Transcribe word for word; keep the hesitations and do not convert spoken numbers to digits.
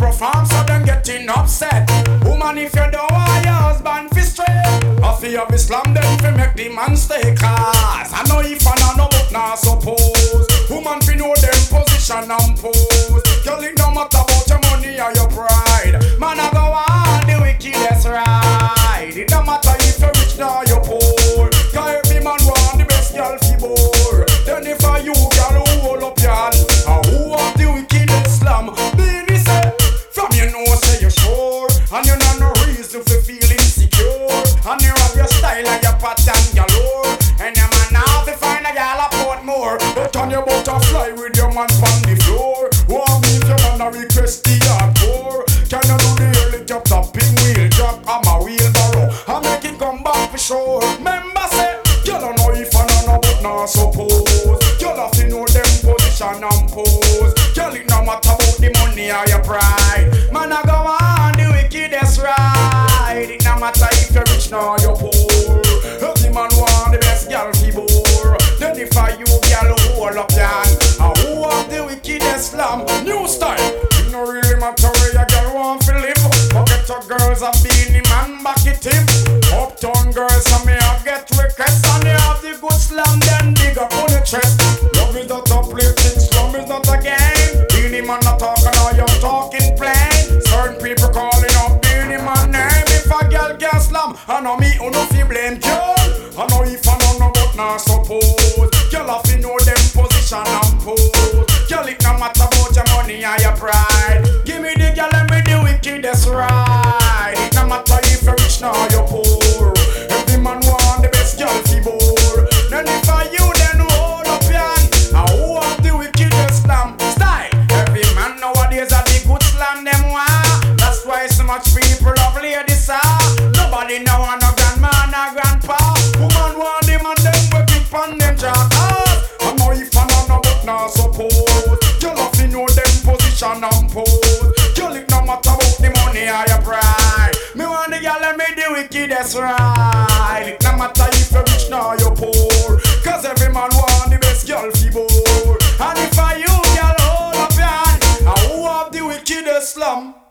perform, so them getting upset. Woman, if you don't want your husband fi straight, I fear of Islam, then fi make the man stay. Cause I know if I know but not suppose. Woman fi know them position and pose. Girl, it no matter about your money or your pride. Man, I go on the wickedest ride. It no matter if you're rich or you're poor. Cause every man want the best girl fi bore. Then if I you, girl, who hold up your hand, and who have the wickedest slam? Baby say, from you know say you're sure, and you know no reason for feel insecure. And you have your style and your pattern galore. And your man now fi find a girl a port more. But on your butterfly with your man on the floor. Want me if your man a request the hardcore. Can you do the helicopter pin wheel drop? I'm a wheelbarrow, I make it come back for sure. Member say, you don't know if I know but not suppose. You have to know them position and pose. Girl, it no matter about the money or your pride. Man, I go on the wickedest ride. It no matter if you're rich nor you're poor. Every man want the best girl fi bore. Then if I you girl hold up your hand, and who have the wickedest slam? New style. It no really matter where your girl want fi live. Forget your girls have been the man back it him. Uptown girls and me have get requests, and they have the good slam then dig up on the chest. Love is not a play thing, slum is not a game. Beenie man not talking or you talking plain. Certain people calling out Beenie man name. If a girl can slam, I know me who no fi blame girl. I know if I know no but not suppose. Girl have to know them position and pose. Girl it no matter about your money or your pride. Give me the girl and me the wickedest ride. It no matter if you're rich nor you're poor. Every man want the best girl fi bore. Then if I you then hold up your hand, and who have the wickedest slam style? Every man nowadays have the good slam them want. That's why so much people love ladies ah. Nobody now want no grandma or grandpa. Woman want them and them we pick on them jackals. I know if I know no but not suppose. Girl have to know them position and pose. Girl it no matter about the money or your pride. Me want the girl and me the wickedest ride. It no matter if you're rich nor you're poor.